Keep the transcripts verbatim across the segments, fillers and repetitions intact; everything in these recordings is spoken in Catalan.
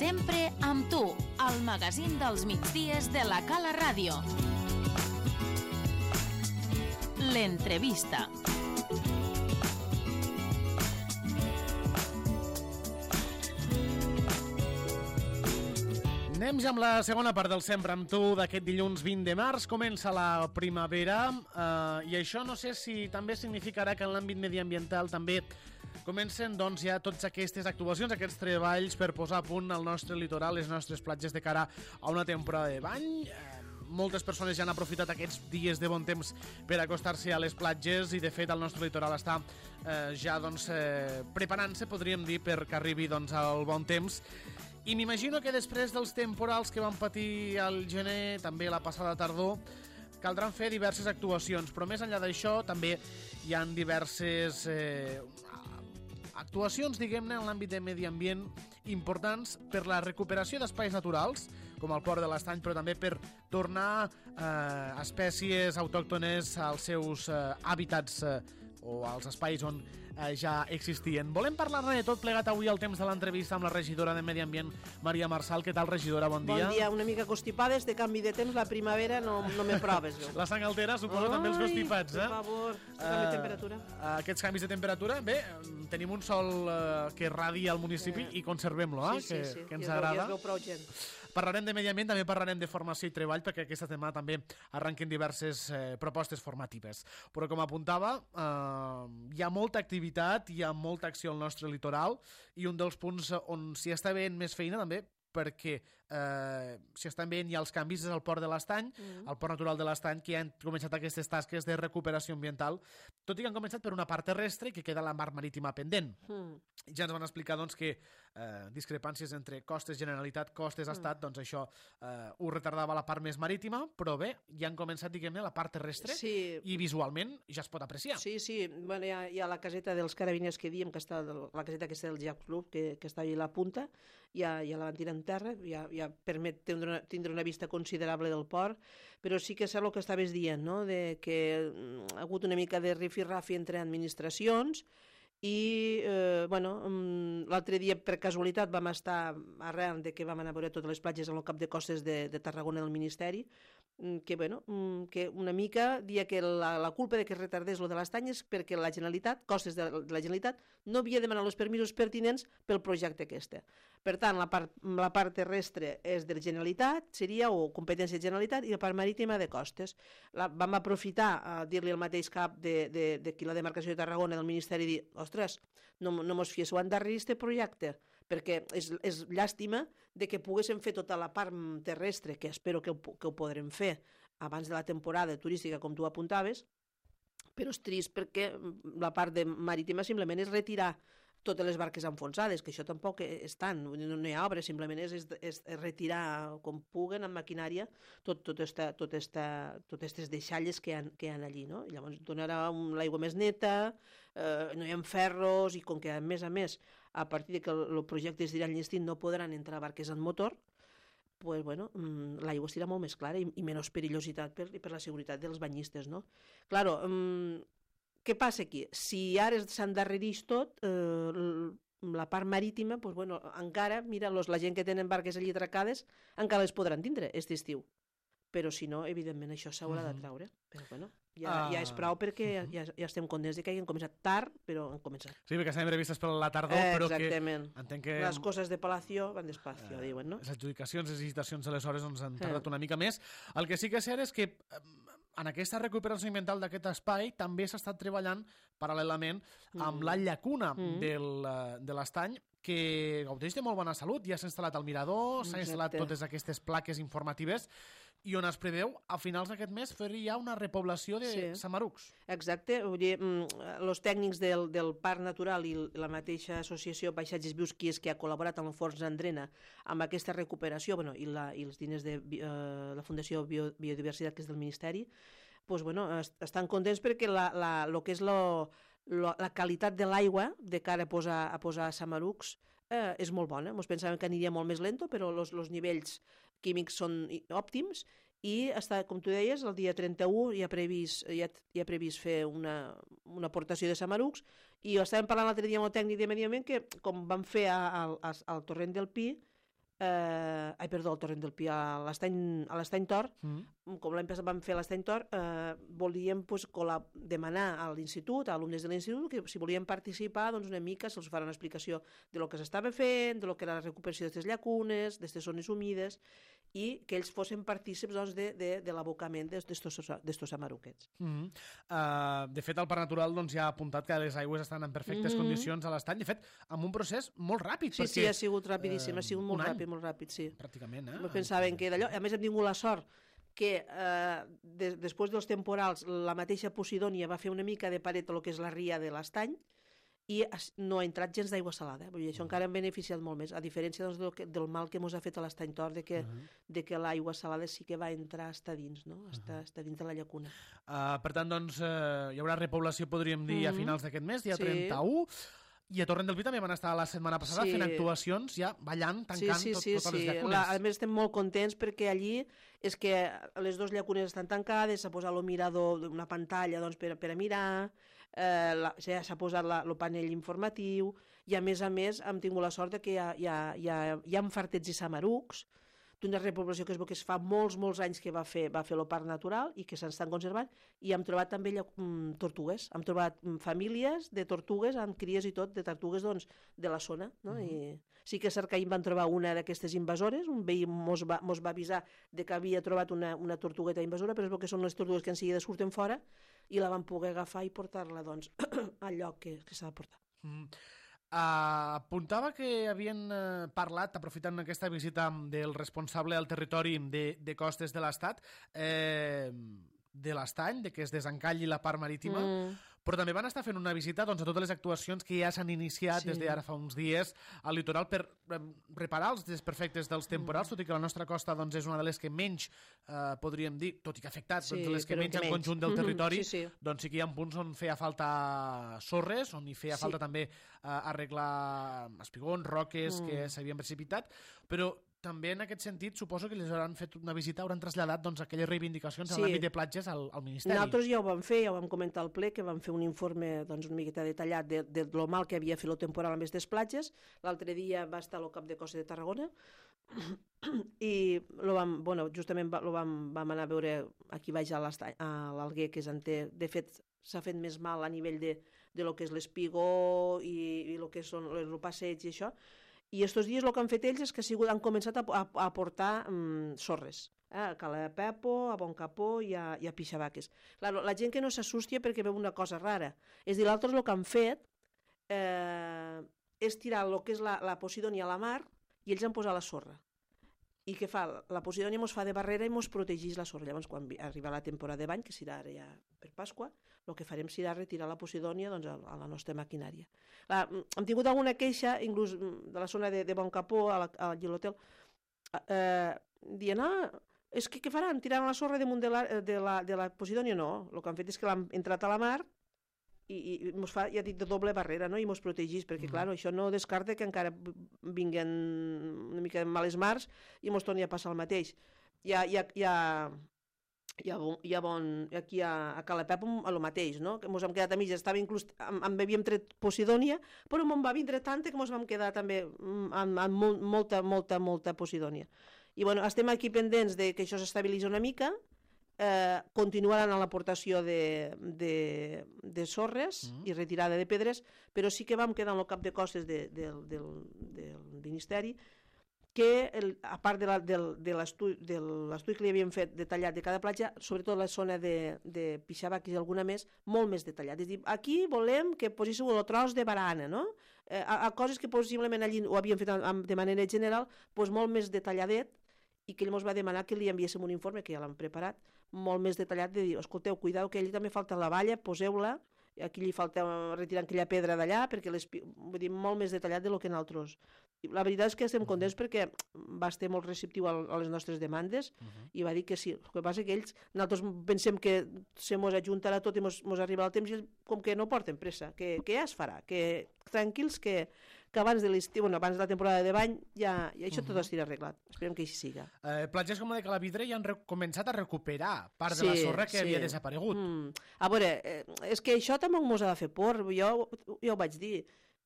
Sempre amb tu, al magazín dels migdies de la Cala Ràdio. L'entrevista. Anem ja amb la segona part del Sempre amb tu d'aquest dilluns vint de març. Comença la primavera eh, i això no sé si també significarà que en l'àmbit mediambiental també comencen doncs, ja totes aquestes actuacions, aquests treballs per posar a punt el nostre litoral, les nostres platges de cara a una temporada de bany. Eh, moltes persones ja han aprofitat aquests dies de bon temps per acostar-se a les platges i de fet el nostre litoral està eh, ja doncs, eh, preparant-se, podríem dir, perquè arribi doncs, el bon temps. I m'imagino que després dels temporals que van patir al gener, també la passada tardor, caldran fer diverses actuacions, però més enllà d'això també hi han diverses eh, actuacions, diguem-ne, en l'àmbit de medi ambient importants per la recuperació d'espais naturals, com el Port de l'Estany, però també per tornar eh, espècies autòctones als seus eh, hàbitats eh, o als espais on eh, ja existien. Volem parlar-ne de tot plegat avui al temps de l'entrevista amb la regidora de Medi Ambient, Maria Marçal. Què tal, regidora? Bon dia. Bon dia. Una mica constipades, de canvi de temps, la primavera no, no me proves. Jo. La sang altera, suposo, Ai, també els constipats, eh? per favor, uh, canvi de temperatura. Uh, aquests canvis de temperatura, bé, tenim un sol uh, que radia al municipi sí. i conservem-lo, eh? Sí, sí, que, sí. que ens I agrada. I es veu prou gent. Parlarem de medi ambient, també parlarem de formació i treball, perquè aquesta setmana també arrenquen diverses eh, propostes formatives. Però com apuntava, eh, hi ha molta activitat, hi ha molta acció al nostre litoral, i un dels punts on s'hi està veient més feina també, perquè eh, si estan veient ja els canvis és el Port de l'Estany, mm. el Port Natural de l'Estany, que han començat aquestes tasques de recuperació ambiental, tot i que han començat per una part terrestre i que queda la mar marítima pendent. Mm. Ja ens van explicar doncs, que eh, discrepàncies entre costes Generalitat, costes Estat, mm. doncs això eh, ho retardava la part més marítima, però bé, ja han començat, diguem-ne, la part terrestre sí. i visualment ja es pot apreciar. Sí, sí, bueno, hi, ha, hi ha la caseta dels carabiners que diem, que està la caseta aquesta del Jack Club, que, que està allà a la punta, ja, ja la van tirar en terra, ja, ja permet tindre una, tindre una vista considerable del port, però sí que és el que estaves dient, no? De que ha hagut una mica de rifirrafi entre administracions i, eh, bueno, l'altre dia per casualitat vam estar arrel de que vam anar a veure totes les platges en el cap de costes de, de Tarragona del Ministeri, que, bueno, que una mica dia que la, la culpa de que es retardés lo de l'Estany és perquè la Generalitat, costes de, de la Generalitat, no havia demanat els permisos pertinents pel projecte aquest. Per tant, la part, la part terrestre és de la Generalitat, seria, o competència de Generalitat, i la part marítima de costes. La, vam aprofitar a dir-li al mateix cap de, de, de qui la demarcació de Tarragona del Ministeri i dir, ostres, no, no mos fies, ho endarrerir este projecte, perquè és, és llàstima de que poguéssim fer tota la part terrestre, que espero que ho, que ho podrem fer abans de la temporada turística, com tu apuntaves, però és trist perquè la part de marítima simplement és retirar totes les barques enfonsades, que això tampoc és tant, no hi ha obres, simplement és, és, és retirar com puguen amb maquinària tot, tot esta, tot esta, totes aquestes deixalles que hi ha, que hi ha allí, no? I llavors donarà l'aigua més neta, eh, no hi ha ferros, i com que a més a més, a partir de que el, el projecte es dirà enllestit, no podran entrar barques en motor, pues, bueno, l'aigua serà molt més clara i, i menys perillositat per, per la seguretat dels banyistes, no? Claro, um, què passa aquí? Si ara s'endarrereix tot, eh, la part marítima, pues, bueno, encara, mira, los, la gent que tenen barques allí atracades encara les podran tindre aquest estiu. Però si no, evidentment, això s'haurà de traure. Però, bueno, ja, uh, ja és prou perquè ja, ja, ja estem contents de que hagin començat tard, però han començat. Sí, perquè estan previstes per la tardor, eh, però exactament. que... Entenc que... Les coses de Palacio van despacio, uh, diuen, no? Les adjudicacions, les licitacions, aleshores, doncs, han tardat uh. una mica més. El que sí que és cert és que en aquesta recuperació ambiental d'aquest espai també s'ha estat treballant paral·lelament amb mm. la llacuna mm. del, de l'Estany, que gaudeix de molt bona salut. Ja s'ha instal·lat el mirador, s'han instal·lat totes aquestes plaques informatives i on es preveu, a finals d'aquest mes, fer ja una repoblació de sí. samarucs. Exacte. Vull dir, els tècnics del, del Parc Natural i la mateixa associació Paisatges Vius, que és que ha col·laborat amb el Fons Andrena amb aquesta recuperació, bueno, i, la, i els diners de uh, la Fundació Bio, Biodiversitat, que és del Ministeri, pues, bueno, est estan contents perquè la, la, lo que és lo, lo, la qualitat de l'aigua de cara a posar, a posar samarucs eh, és molt bona. Ens pensàvem que aniria molt més lento, però els nivells químics són òptims i està, com tu deies, el dia trenta-u hi ha previst, hi ha, hi ha previst fer una, una aportació de samarucs i estàvem parlant l'altre dia amb el tècnic de Medi Ambient que com vam fer a, a, a, al torrent del Pi, eh, ai, perdó, al Torrent del Pi, a l'Estany Tor, mm. com l'any passat vam fer l'Estany Tor, eh, volíem pues, demanar a l'institut, a alumnes de l'institut, que si volien participar, doncs una mica se'ls farà una explicació de lo que s'estava fent, de lo que era la recuperació d'aquestes llacunes, d'aquestes zones humides, i que ells fossin partícips doncs, de, de, de l'abocament d'estos amaruquets. Mm -hmm. uh, de fet, el Parc Natural doncs, ja ha apuntat que les aigües estan en perfectes mm -hmm. condicions a l'estany, de fet, amb un procés molt ràpid. Sí, perquè, sí, ha sigut rapidíssim, uh, ha sigut molt ràpid, molt ràpid, sí. Pràcticament, eh? No pensaven que d'allò... A més, hem tingut la sort que eh, de, després dels temporals la mateixa Posidònia va fer una mica de paret a lo que és la ria de l'estany, i no ha entrat gens d'aigua salada. Vull dir, això uh -huh. encara hem beneficiat molt més, a diferència doncs, del, que, del mal que ens ha fet a l'Estany Tor, de que, uh -huh. de que l'aigua salada sí que va entrar està dins, no? Està, uh -huh. està dins de la llacuna. Uh, per tant, doncs, uh, hi haurà repoblació, podríem dir, uh -huh. a finals d'aquest mes, dia sí. trenta-u, i a Torrent del Pi també van estar la setmana passada sí. fent actuacions, ja ballant, tancant sí, sí, tot, sí, totes sí. les llacunes. La, a més, estem molt contents perquè allí és que les dues llacunes estan tancades, s'ha posat el mirador, una pantalla doncs, per, per a mirar, eh, la, s'ha posat la, el panell informatiu, i a més a més hem tingut la sort que hi ha, hi ha, hi ha, hi ha fartets i samarucs, d'una repoblació que es veu que es fa molts, molts anys que va fer, va fer el Parc Natural i que s'estan conservant, i hem trobat també mm, tortugues, hem trobat mm, famílies de tortugues, amb cries i tot, de tortugues doncs, de la zona, no? Uh -huh. I sí que és cert que ahir van trobar una d'aquestes invasores, un veí mos va, mos va avisar de que havia trobat una, una tortugueta invasora, però és que són les tortugues que en seguida surten fora, i la van poder agafar i portar-la doncs, al lloc que, que s'ha de portar. Mm. Uh, apuntava que havien uh, parlat, aprofitant aquesta visita del responsable al territori de, de costes de l'Estat, eh, de l'Estany, de que es desencalli la part marítima, mm. però també van estar fent una visita doncs, a totes les actuacions que ja s'han iniciat sí. des d'ara fa uns dies al litoral per eh, reparar els desperfectes dels temporals, mm. tot i que la nostra costa doncs, és una de les que menys, eh, podríem dir, tot i que ha afectat, sí, doncs, les que menys en conjunt del territori, sí, sí. doncs sí que hi ha punts on feia falta sorres, on hi feia sí. falta també eh, arreglar espigons, roques mm. que s'havien precipitat, però també en aquest sentit suposo que les hauran fet una visita, hauran traslladat doncs, aquelles reivindicacions sí. en l'àmbit de platges al, al Ministeri. Nosaltres ja ho vam fer, ja ho vam comentar al ple, que vam fer un informe doncs, una miqueta detallat de, de lo mal que havia fet el temporal amb aquestes platges. L'altre dia va estar al cap de Costa de Tarragona i lo vam, bueno, justament lo vam, vam anar a veure aquí baix a l'Alguer, que és en té, de fet s'ha fet més mal a nivell de, de lo que és l'espigó i, i lo que són el passeig i això. I estos dies el que han fet ells és que sigut, han començat a, a, a portar um, sorres, eh? a Cala Pepo, a Boncapó i a, i a Pixabaques. La, la gent que no s'assustia perquè veu una cosa rara. És dir, l'altre el que han fet eh, és tirar el que és la, la Posidònia a la mar i ells han posat la sorra. I què fa? La Posidònia mos fa de barrera i mos protegeix la sorra. Llavors, quan arriba la temporada de bany, que serà ara ja per Pasqua, el que farem serà retirar la Posidònia doncs, a, a la nostra maquinària. La, hem tingut alguna queixa, inclús de la zona de, de Boncapó, a l'hotel, eh, dient, ah, és que què faran? Tiraran la sorra damunt de la, de la, de la Posidònia? No, el que han fet és que l'han entrat a la mar i, i mos fa, ja dic, de doble barrera, no? I mos protegís, perquè, mm. clar, això no descarta que encara vinguen una mica de males mars i mos torni a passar el mateix. Hi ha, hi ha, hi ha, hi ha, bon, hi ha bon, aquí a, a Calapep el mateix, no? Que mos hem quedat a mitges, estava inclús, en, en havíem tret Posidònia, però me'n va vindre tanta que mos vam quedar també amb, amb molta, molta, molta Posidònia. I, bueno, estem aquí pendents de que això s'estabilitzi una mica. Eh, continuaran a l'aportació de, de, de sorres mm. i retirada de pedres, però sí que vam quedar en el cap de costes de, de, del, del Ministeri que, el, a part de l'estudi de l'estudi que li havien fet detallat de cada platja, sobretot la zona de, de Pixabaques i alguna més, molt més detallat. És a dir, aquí volem que posíssiu el tros de barana, no? Eh, a, a coses que possiblement allí ho havien fet de manera general, doncs molt més detalladet, i que ell ens va demanar que li enviéssim un informe, que ja l'hem preparat, molt més detallat, de dir, escolteu, cuideu, que allí també falta la valla, poseu-la, aquí li falta retirar aquella pedra d'allà, perquè les, vull dir, molt més detallat del que nosaltres. La veritat és que estem contents perquè va estar molt receptiu a, a les nostres demandes uh -huh. i va dir que sí. El que passa és que ells, nosaltres pensem que se mos ajuntarà tot i mos, mos arribarà el temps, i ells com que no porten pressa, que, que ja es farà, que tranquils que que abans de l'estiu, bueno, abans de la temporada de bany, ja, ja això uh -huh. tot estirà arreglat. Esperem que així siga. Eh, platges com la de Calavidre ja han començat a recuperar part sí, de la sorra que sí. havia desaparegut. Mm. A veure, eh, és que això també mos ha de fer por, jo, jo ho vaig dir.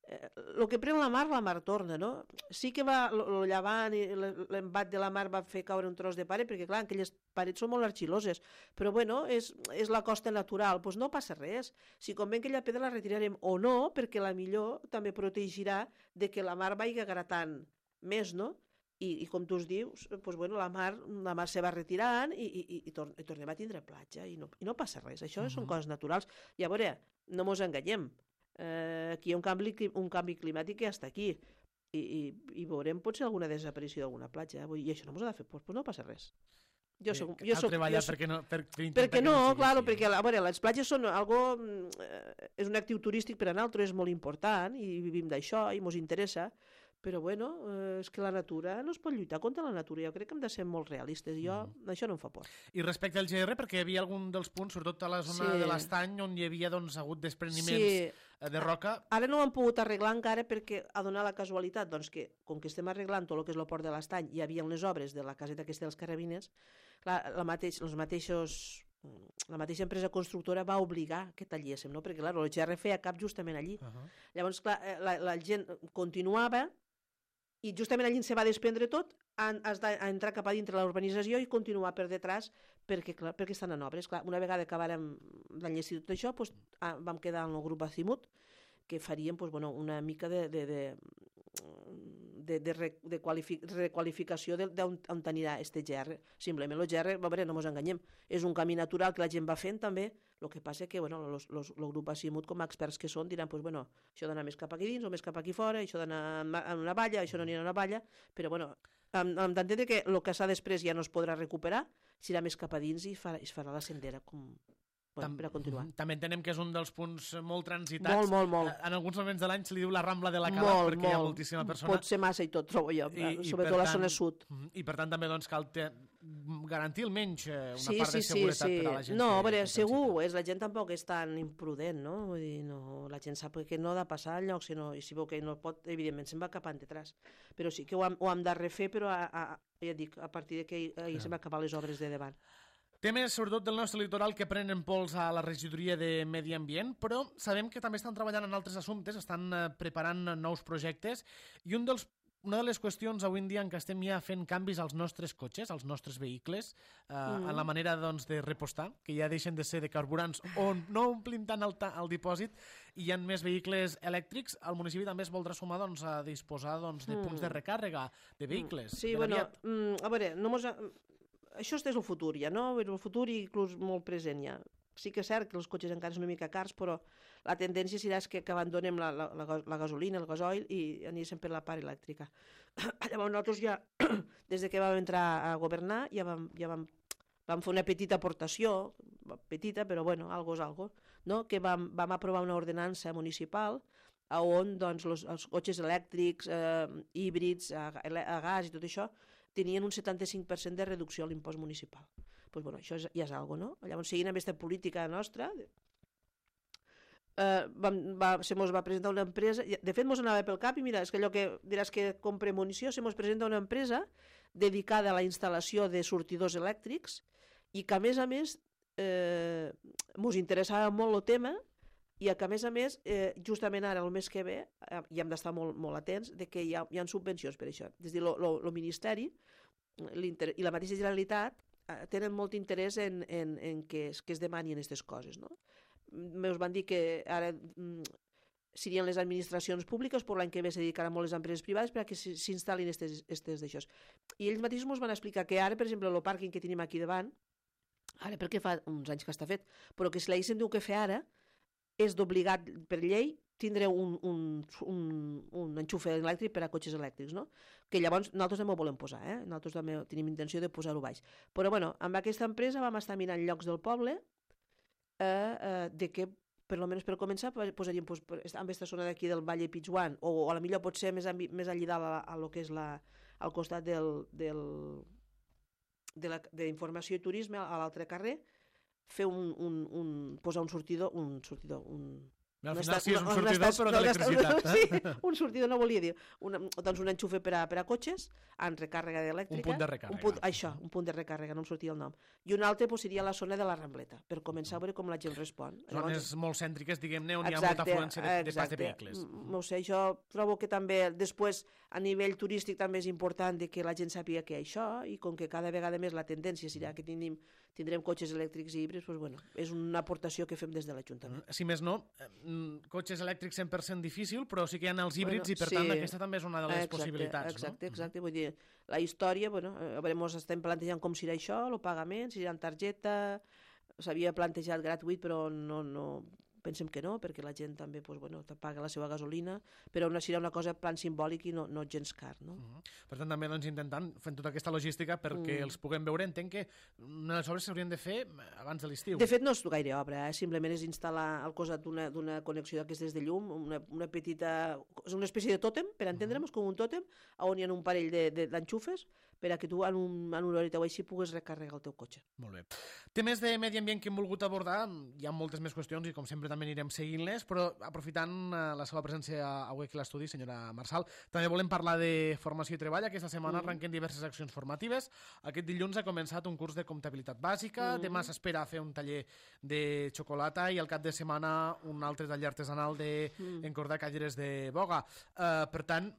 el que pren la mar, la mar torna, no? Sí que va, el llevant i l'embat de la mar va fer caure un tros de paret, perquè clar, aquelles parets són molt argiloses, però bueno, és, és la costa natural, doncs no passa res. Si convé aquella pedra la retirarem o no, perquè la millor també protegirà de que la mar vagi gratant més, no? I, i com tu us dius, doncs, bueno, la mar, la mar se va retirant i, i, i, tor i tornem a tindre platja i no, i no passa res, això uh -huh. són coses naturals. I a veure, no mos enganyem, eh, aquí hi ha un canvi, un canvi climàtic que ja està aquí i, i, i veurem potser alguna desaparició d'alguna platja, eh? I això no mos ha de fer por, doncs no passa res. Jo soc, jo soc, treballar jo soc, perquè no, per, per perquè no, no claro, perquè a veure, les platges són algo, eh, és un actiu turístic per a nosaltres, és molt important i vivim d'això i mos interessa, però bueno, eh, és que la natura no es pot lluitar contra la natura, jo crec que hem de ser molt realistes, jo, mm. això no em fa por. I respecte al G R, perquè hi havia algun dels punts, sobretot a la zona sí. de l'Estany, on hi havia doncs, hagut despreniments sí. de roca. Ara no ho han pogut arreglar encara perquè ha donat la casualitat doncs, que, com que estem arreglant tot el que és el port de l'Estany, hi havia les obres de la caseta aquesta dels Carabiners, clar, la mateix, els mateixos... la mateixa empresa constructora va obligar que talléssim, no? Perquè clar, el G R feia cap justament allí. Uh -huh. Llavors, clar, la, la gent continuava i justament allí se va desprendre tot, has d'entrar cap a dintre la urbanització i continuar per detrás perquè, clar, perquè estan en obres. Clar, una vegada acabàrem d'enllestir tot això, doncs, ah, vam quedar en el grup Azimut, que faríem doncs, bueno, una mica de, de, de, de, de, re, de qualific, requalificació d'on anirà aquest G R. Simplement el G R, a veure, no ens enganyem, és un camí natural que la gent va fent també. El que passa és que bueno, el grup Azimut, com a experts que són, diran pues, bueno, això d'anar més cap aquí dins o més cap aquí fora, això d'anar en una valla, això no anirà en una valla, però bueno, hem d'entendre que el que s'ha després ja no es podrà recuperar, serà més cap a dins i farà, es farà la sendera com... Bueno, per a continuar. També entenem que és un dels punts molt transitats. Molt, molt, molt. En alguns moments de l'any se li diu la Rambla de la Cala, molt, perquè molt. hi ha moltíssima persona. Pot ser massa i tot, trobo jo, I, sobretot a la zona sud. I per tant també doncs, cal te... garantir almenys una sí, part sí, de seguretat sí, sí. per a la gent. No, que, però que segur, és, la gent tampoc és tan imprudent, no? Vull dir, no, la gent sap que no ha de passar enlloc, sinó, i si veu que no pot, evidentment se'n va cap endetrás. Però sí que ho hem, ho hem de refer, però a, a, ja dic, a partir de que ahir se'n va acabar les obres de davant. Temes, sobretot, del nostre litoral que prenen pols a la regidoria de Medi Ambient, però sabem que també estan treballant en altres assumptes, estan preparant nous projectes, i un dels, una de les qüestions avui en dia en què estem ja fent canvis als nostres cotxes, als nostres vehicles, eh, mm. en la manera doncs, de repostar, que ja deixen de ser de carburants o no omplin tant el, el dipòsit, i hi ha més vehicles elèctrics. El municipi també es voldrà sumar doncs, a disposar doncs, de punts de recàrrega de vehicles. Sí, bueno, mm, a veure, no mos... Això és el futur ja, no? El futur i inclús molt present ja. Sí que és cert que els cotxes encara són una mica cars, però la tendència serà que, que abandonem la, la, la, la gasolina, el gasoil i anirem per la part elèctrica. Llavors nosaltres ja, des de que vam entrar a governar, ja vam, ja vam, vam fer una petita aportació, petita, però bueno, algo és algo, no? Que vam, vam aprovar una ordenança municipal on doncs, los, els cotxes elèctrics, eh, híbrids, a, a gas i tot això, tenien un setanta-cinc per cent de reducció a l'impost municipal. Pues, bueno, això és, ja és algo, no? Llavors, seguint amb aquesta política nostra, eh, vam, va, se mos va presentar una empresa, de fet mos anava pel cap i mira, és que allò que diràs que compre munició, se mos presenta una empresa dedicada a la instal·lació de sortidors elèctrics i que a més a més eh, mos interessava molt el tema i que a més a més, eh, justament ara el mes que ve, eh, i hem d'estar molt, molt atents de que hi ha, hi ha subvencions per això. És a dir, el Ministeri i la mateixa Generalitat eh, tenen molt interès en, en, en que, es, que es demanin aquestes coses. No? Meus van dir que ara mm, serien les administracions públiques, però l'any que ve se dedicaran molt les empreses privades perquè s'instal·lin aquestes d'això. I ells mateixos ens van explicar que ara, per exemple, el pàrquing que tenim aquí davant, ara perquè fa uns anys que està fet, però que si la Isen diu que fer ara, és d'obligat per llei tindre un, un, un, un enxufe elèctric per a cotxes elèctrics, no? Que llavors nosaltres també ho volem posar, eh? Nosaltres també tenim intenció de posar-ho baix. Però bueno, amb aquesta empresa vam estar mirant llocs del poble eh, eh, de que, per almenys per començar, posaríem pues, en aquesta zona d'aquí del Valle Pitjuan, o, o a la millor pot ser més, més allà a, a lo que és la, al costat del, del, de la, d'informació i turisme, a l'altre carrer, fer un, un, un, posar un sortidor, un sortidor, un... Al no final està, sí, és un no, no sortidor, estàs- però no, d'electricitat. no, sí, un sortidor no volia dir. Una, doncs un enxufe per a, per a cotxes, amb recàrrega elèctrica. Un punt de recàrrega. Un punt, això, un punt de recàrrega, no em sortia el nom. I un altre pues, seria la zona de la Rambleta, per començar a veure com la gent respon. Zones molt cèntriques, diguem-ne, on hi ha molta afluència de, de pas de vehicles. No sé, jo trobo que també, després, a nivell turístic també és important de que la gent sàpiga que hi ha això, i com que cada vegada més la tendència serà que tindrem, tindrem cotxes elèctrics i híbrids, pues, bueno, és una aportació que fem des de l'Ajuntament. Si més no, cotxes elèctrics cent per cent difícil, però sí que hi ha els híbrids bueno, i per sí. tant aquesta també és una de les exacte, possibilitats. Exacte, no? exacte. Vull dir, la història, bueno, a veure, ens estem plantejant com serà això, el pagament, si serà en targeta, s'havia plantejat gratuït, però no, no, pensem que no, perquè la gent també pues, bueno, paga la seva gasolina, però una, serà una cosa en plan simbòlic i no, no gens car. No? Uh -huh. Per tant, també doncs, intentant fent tota aquesta logística perquè mm. els puguem veure, entenc que les obres s'haurien de fer abans de l'estiu. De fet, no és gaire obra, eh? Simplement és instal·lar al costat d'una connexió d'aquestes de llum, una, una petita... És una espècie de tòtem, per entendre'ns, uh -huh. com un tòtem, on hi ha un parell d'enxufes de, de, per a que tu en, un, en una horeta o així puguis recarregar el teu cotxe. Molt bé. Temes de medi ambient que hem volgut abordar, hi ha moltes més qüestions i com sempre també anirem seguint-les, però aprofitant la seva presència avui aquí a l'estudi, senyora Marsal, també volem parlar de formació i treball. Aquesta setmana mm. arrenquen diverses accions formatives. Aquest dilluns ha començat un curs de comptabilitat bàsica, mm. demà s'espera fer un taller de xocolata i al cap de setmana un altre taller artesanal d'encordar mm. cadires de boga. Uh, per tant,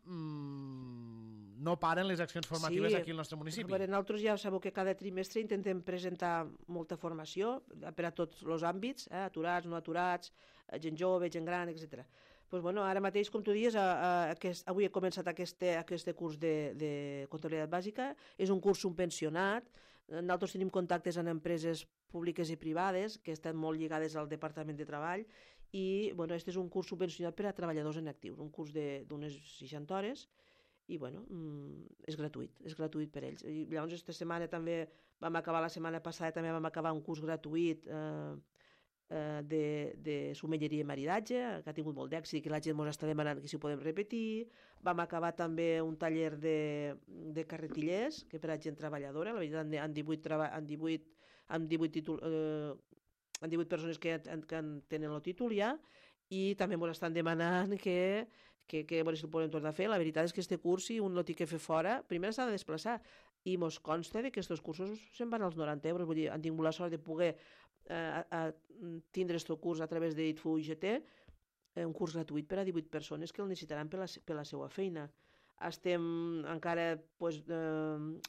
mm, no paren les accions formatives sí. aquí al nostre municipi. Veure, nosaltres ja sabeu que cada trimestre intentem presentar molta formació per a tots els àmbits, eh? aturats, no aturats, gent jove, gent gran, etcètera. Pues, bueno, ara mateix, com tu dius, a, a, aquest, avui he començat aquest, aquest curs de, de comptabilitat bàsica. És un curs subvencionat. Nosaltres tenim contactes amb empreses públiques i privades que estan molt lligades al Departament de Treball i bueno, este és un curs subvencionat per a treballadors en actius, un curs d'unes seixanta hores i bueno, és gratuït, és gratuït per ells. I llavors, aquesta setmana també vam acabar, la setmana passada també vam acabar un curs gratuït eh, eh, de, de somelleria i maridatge, que ha tingut molt d'èxit i que la gent ens està demanant que si ho podem repetir. Vam acabar també un taller de, de carretillers, que per a gent treballadora, la veritat, han divuit, han divuit, han divuit, títol, eh, han divuit persones que, que en tenen el títol ja, i també ens estan demanant que que, que bueno, si el podem tornar a fer. La veritat és que este curs, si un no té que fer fora, primer s'ha de desplaçar, i mos consta que aquests cursos se'n van als noranta euros, vull dir, han tingut la sort de poder eh, a, a tindre aquest curs a través de I T F U i G T, eh, un curs gratuït per a divuit persones que el necessitaran per la, per la seva feina. Estem encara pues, eh,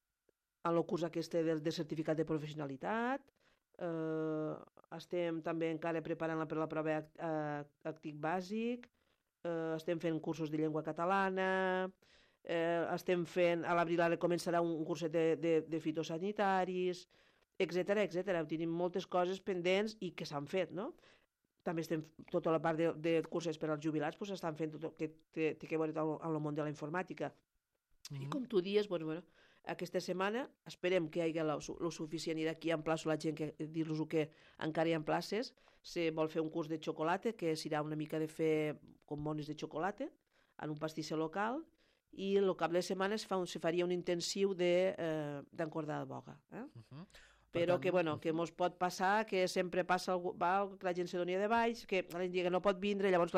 en el curs aquest de, de certificat de professionalitat, eh, estem també encara preparant-la per la prova eh, actic bàsic, Uh, estem fent cursos de llengua catalana, uh, estem fent, a l'abril ara començarà un curset de, de, de fitosanitaris, etcètera, etcètera. Tenim moltes coses pendents i que s'han fet, no? També estem, tota la part de, de curses per als jubilats, pues, estan fent tot el que té, té que veure amb el món de la informàtica. Mm-hmm. I com tu dius, bueno, bueno, aquesta setmana esperem que hi hagi el suficient i d'aquí emplaço la gent que dir-los que encara hi ha places. Se vol fer un curs de xocolata, que serà una mica de fer com mones de xocolata en un pastisser local, i el cap de setmana es, fa un, se faria un intensiu d'encordar de, eh, de boga. Eh? Uh-huh. Però tant, que, bueno, uh-huh. que mos pot passar que sempre passa algú, va, que la gent se doni de baix, que la gent diga que no pot vindre, llavors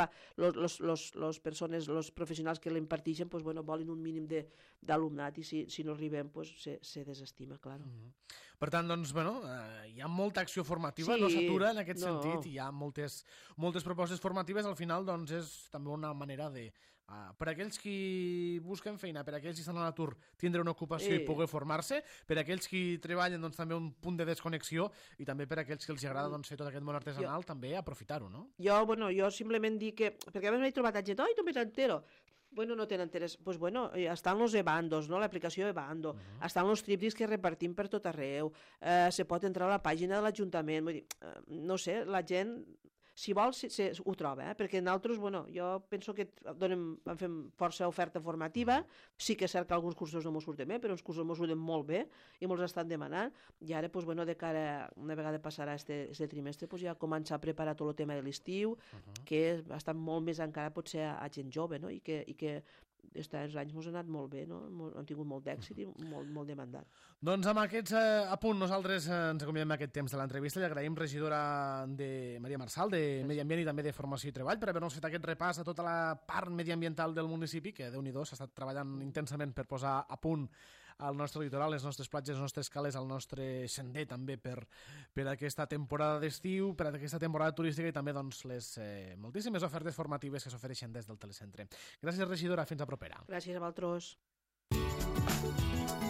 les persones, els professionals que l'imparteixen, pues, bueno, volen un mínim d'alumnat i si, si no arribem pues, se, se desestima, clar. Uh-huh. Per tant, doncs, bueno, eh, hi ha molta acció formativa, sí, no s'atura en aquest no. sentit, hi ha moltes, moltes propostes formatives, al final doncs, és també una manera de, uh, per a aquells qui busquen feina, per a aquells que estan a l'atur, tindre una ocupació sí. i poder formar-se, per a aquells qui treballen doncs, també un punt de desconnexió i també per a aquells que els agrada doncs, fer tot aquest món artesanal, jo, també aprofitar-ho, no? Jo, bueno, jo simplement dic que, perquè a més m'he trobat a gent, oi, no m'entero. Bueno, no tenen interès. Pues bueno, estan los e-bandos, no? L'aplicació e-bando. Uh-huh. Estan los tríptics que repartim per tot arreu. Eh, se pot entrar a la pàgina de l'Ajuntament. Vull dir, eh, no sé, la gent, si vol, si, si, ho troba, eh? Perquè nosaltres, bueno, jo penso que donem, fem força oferta formativa. Sí que és cert que alguns cursos no m'ho surten bé, però uns cursos m'ho surten molt bé i molts estan demanant. I ara, pues, bueno, de cara, una vegada passarà este, este trimestre, pues, ja començar a preparar tot el tema de l'estiu, uh-huh. que està molt més encara potser a, a gent jove, no? I que, i que aquests anys ens ha anat molt bé, no? Hem tingut molt d'èxit i molt, molt demandat. Doncs amb aquests eh, apunts nosaltres eh, ens acomiadem aquest temps de l'entrevista. Li agraïm, regidora de Maria Marçal, de Medi Ambient i també de Formació i Treball, per haver-nos fet aquest repàs a tota la part mediambiental del municipi, que Déu-n'hi-do s'ha estat treballant intensament per posar a punt al nostre litoral, les nostres platges, les nostres cales, el nostre sender també per, per aquesta temporada d'estiu, per aquesta temporada turística i també doncs, les eh, moltíssimes ofertes formatives que s'ofereixen des del telecentre. Gràcies, regidora. Fins a propera. Gràcies a vosaltres.